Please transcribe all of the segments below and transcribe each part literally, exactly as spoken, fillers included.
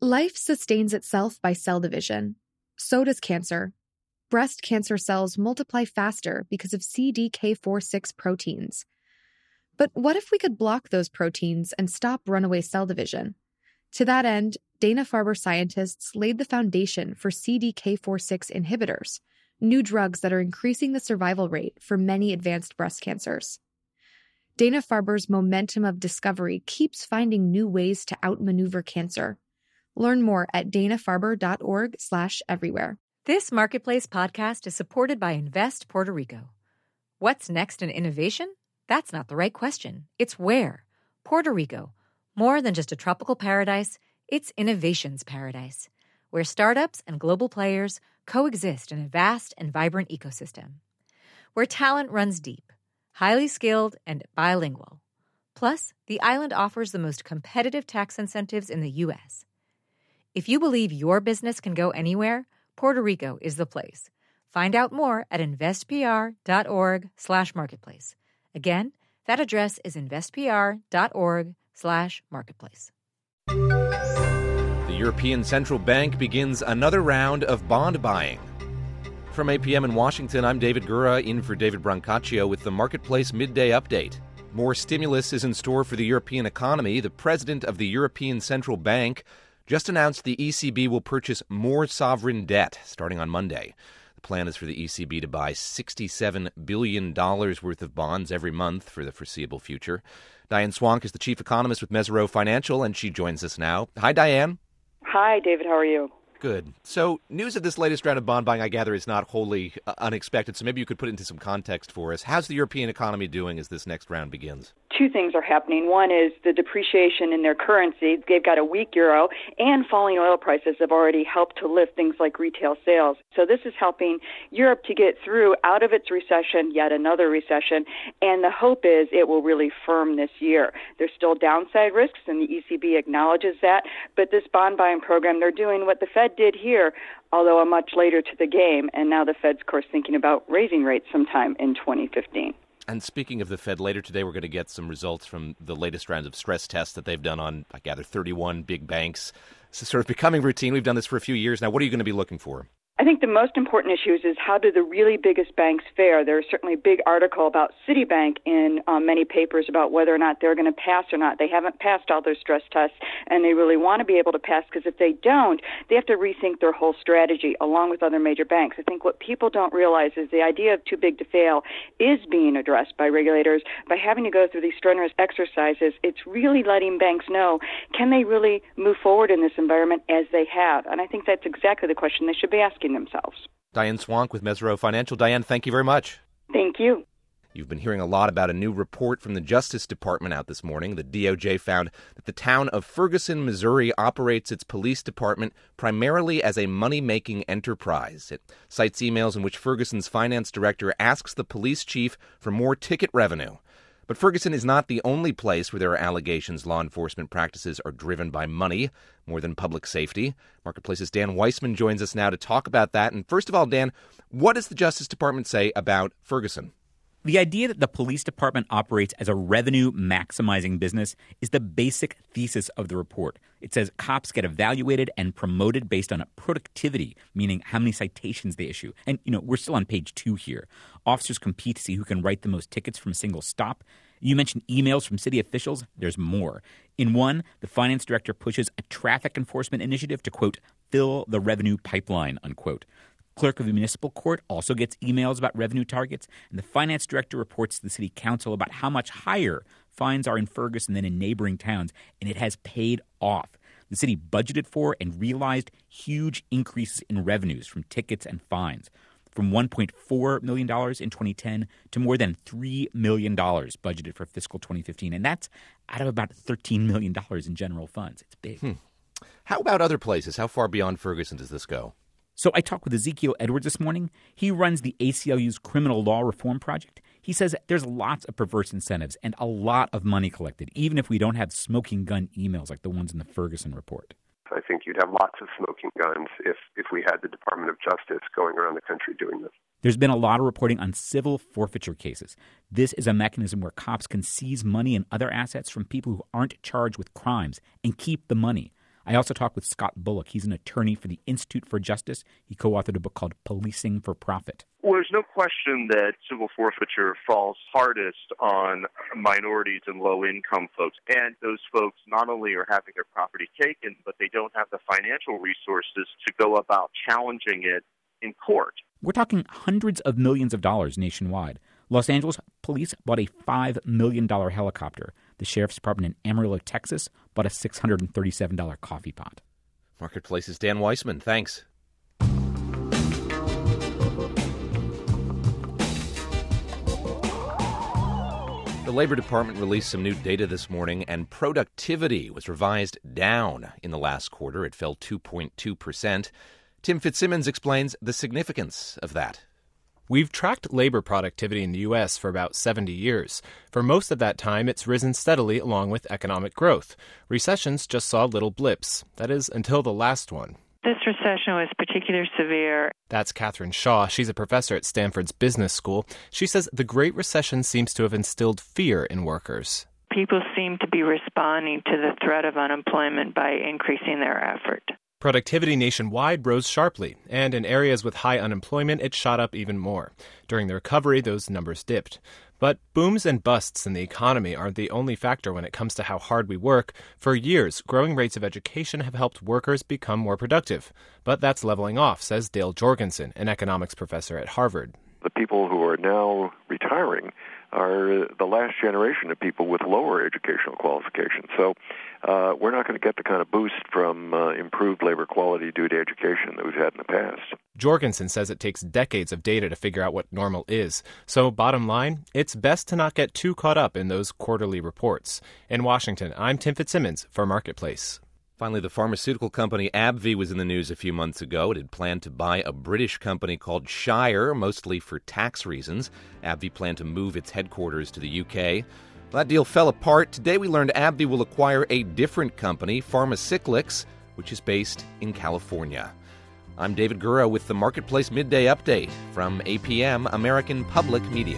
Life sustains itself by cell division. So does cancer. Breast cancer cells multiply faster because of C D K four six proteins. But what if we could block those proteins and stop runaway cell division? To that end, Dana-Farber scientists laid the foundation for C D K four six inhibitors, new drugs that are increasing the survival rate for many advanced breast cancers. Dana-Farber's momentum of discovery keeps finding new ways to outmaneuver cancer. Learn more at dana-farber.org slash everywhere. This Marketplace podcast is supported by Invest Puerto Rico. What's next in innovation? That's not the right question. It's where. Puerto Rico. More than just a tropical paradise, it's innovation's paradise, where startups and global players coexist in a vast and vibrant ecosystem. Where talent runs deep, highly skilled, and bilingual. Plus, the island offers the most competitive tax incentives in the U S. If you believe your business can go anywhere, Puerto Rico is the place. Find out more at investpr.org slash marketplace. Again, that address is investpr.org slash marketplace. The European Central Bank begins another round of bond buying. From eight p.m. in Washington, I'm David Gura, in for David Brancaccio with the Marketplace Midday Update. More stimulus is in store for the European economy. The president of the European Central Bank just announced the E C B will purchase more sovereign debt starting on Monday. The plan is for the E C B to buy sixty-seven billion dollars worth of bonds every month for the foreseeable future. Diane Swank is the chief economist with Mesirow Financial, and she joins us now. Hi, Diane. Hi, David. How are you? Good. So news of this latest round of bond buying, I gather, is not wholly uh, unexpected. So maybe you could put it into some context for us. How's the European economy doing as this next round begins? Two things are happening. One is the depreciation in their currency. They've got a weak euro, and falling oil prices have already helped to lift things like retail sales. So this is helping Europe to get through out of its recession, yet another recession, and the hope is it will really firm this year. There's still downside risks, and the E C B acknowledges that, but this bond buying program, they're doing what the Fed did here, although a much later to the game, and now the Fed's, of course, thinking about raising rates sometime in twenty fifteen. And speaking of the Fed, later today we're going to get some results from the latest round of stress tests that they've done on, I gather, thirty-one big banks. It's sort of becoming routine. We've done this for a few years now. What are you going to be looking for? I think the most important issues is how do the really biggest banks fare? There's certainly a big article about Citibank in um, many papers about whether or not they're going to pass or not. They haven't passed all their stress tests, and they really want to be able to pass, because if they don't, they have to rethink their whole strategy along with other major banks. I think what people don't realize is the idea of too big to fail is being addressed by regulators. By having to go through these strenuous exercises, it's really letting banks know, can they really move forward in this environment as they have? And I think that's exactly the question they should be asking themselves. Diane Swank with Mesirow Financial. Diane, thank you very much. Thank you. You've been hearing a lot about a new report from the Justice Department out this morning. The D O J found that the town of Ferguson, Missouri, operates its police department primarily as a money-making enterprise. It cites emails in which Ferguson's finance director asks the police chief for more ticket revenue. But Ferguson is not the only place where there are allegations law enforcement practices are driven by money more than public safety. Marketplace's Dan Weissman joins us now to talk about that. And first of all, Dan, what does the Justice Department say about Ferguson? The idea that the police department operates as a revenue-maximizing business is the basic thesis of the report. It says cops get evaluated and promoted based on productivity, meaning how many citations they issue. And, you know, we're still on page two here. Officers compete to see who can write the most tickets from a single stop. You mentioned emails from city officials. There's more. In one, the finance director pushes a traffic enforcement initiative to, quote, fill the revenue pipeline, unquote. Clerk of the municipal court also gets emails about revenue targets, and the finance director reports to the city council about how much higher fines are in Ferguson than in neighboring towns, and it has paid off. The city budgeted for and realized huge increases in revenues from tickets and fines, from one point four million dollars in twenty ten to more than three million dollars budgeted for fiscal twenty fifteen, and that's out of about thirteen million dollars in general funds. It's big. Hmm. How about other places? How far beyond Ferguson does this go? So I talked with Ezekiel Edwards this morning. He runs the A C L U's Criminal Law Reform Project. He says there's lots of perverse incentives and a lot of money collected, even if we don't have smoking gun emails like the ones in the Ferguson report. I think you'd have lots of smoking guns if, if we had the Department of Justice going around the country doing this. There's been a lot of reporting on civil forfeiture cases. This is a mechanism where cops can seize money and other assets from people who aren't charged with crimes and keep the money. I also talked with Scott Bullock. He's an attorney for the Institute for Justice. He co-authored a book called Policing for Profit. Well, there's no question that civil forfeiture falls hardest on minorities and low-income folks. And those folks not only are having their property taken, but they don't have the financial resources to go about challenging it in court. We're talking hundreds of millions of dollars nationwide. Los Angeles police bought a five million dollars helicopter. The sheriff's department in Amarillo, Texas, bought a six hundred thirty-seven dollars coffee pot. Marketplace's Dan Weissman. Thanks. The Labor Department released some new data this morning, and productivity was revised down in the last quarter. It fell two point two percent. Tim Fitzsimmons explains the significance of that. We've tracked labor productivity in the U S for about seventy years. For most of that time, it's risen steadily along with economic growth. Recessions just saw little blips. That is, until the last one. This recession was particularly severe. That's Catherine Shaw. She's a professor at Stanford's Business School. She says the Great Recession seems to have instilled fear in workers. People seem to be responding to the threat of unemployment by increasing their effort. Productivity nationwide rose sharply, and in areas with high unemployment, it shot up even more. During the recovery, those numbers dipped. But booms and busts in the economy aren't the only factor when it comes to how hard we work. For years, growing rates of education have helped workers become more productive. But that's leveling off, says Dale Jorgensen, an economics professor at Harvard. The people who are now retiring are the last generation of people with lower educational qualifications. So uh, we're not going to get the kind of boost from uh, improved labor quality due to education that we've had in the past. Jorgensen says it takes decades of data to figure out what normal is. So bottom line, it's best to not get too caught up in those quarterly reports. In Washington, I'm Tim Fitzsimmons for Marketplace. Finally, the pharmaceutical company AbbVie was in the news a few months ago. It had planned to buy a British company called Shire, mostly for tax reasons. AbbVie planned to move its headquarters to the U K. That deal fell apart. Today we learned AbbVie will acquire a different company, Pharmacyclics, which is based in California. I'm David Gura with the Marketplace Midday Update from A P M, American Public Media.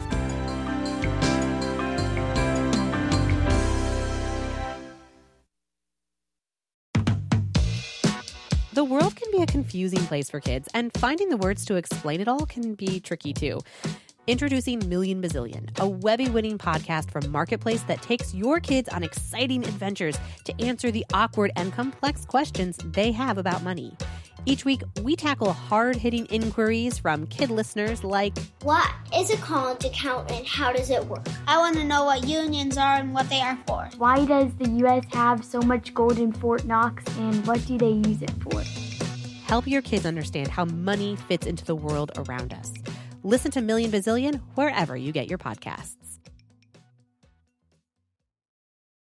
The world can be a confusing place for kids, and finding the words to explain it all can be tricky too. Introducing Million Bazillion, a Webby-winning podcast from Marketplace that takes your kids on exciting adventures to answer the awkward and complex questions they have about money. Each week, we tackle hard-hitting inquiries from kid listeners like, what is a college account and how does it work? I want to know what unions are and what they are for. Why does the U S have so much gold in Fort Knox, and what do they use it for? Help your kids understand how money fits into the world around us. Listen to Million Bazillion wherever you get your podcasts.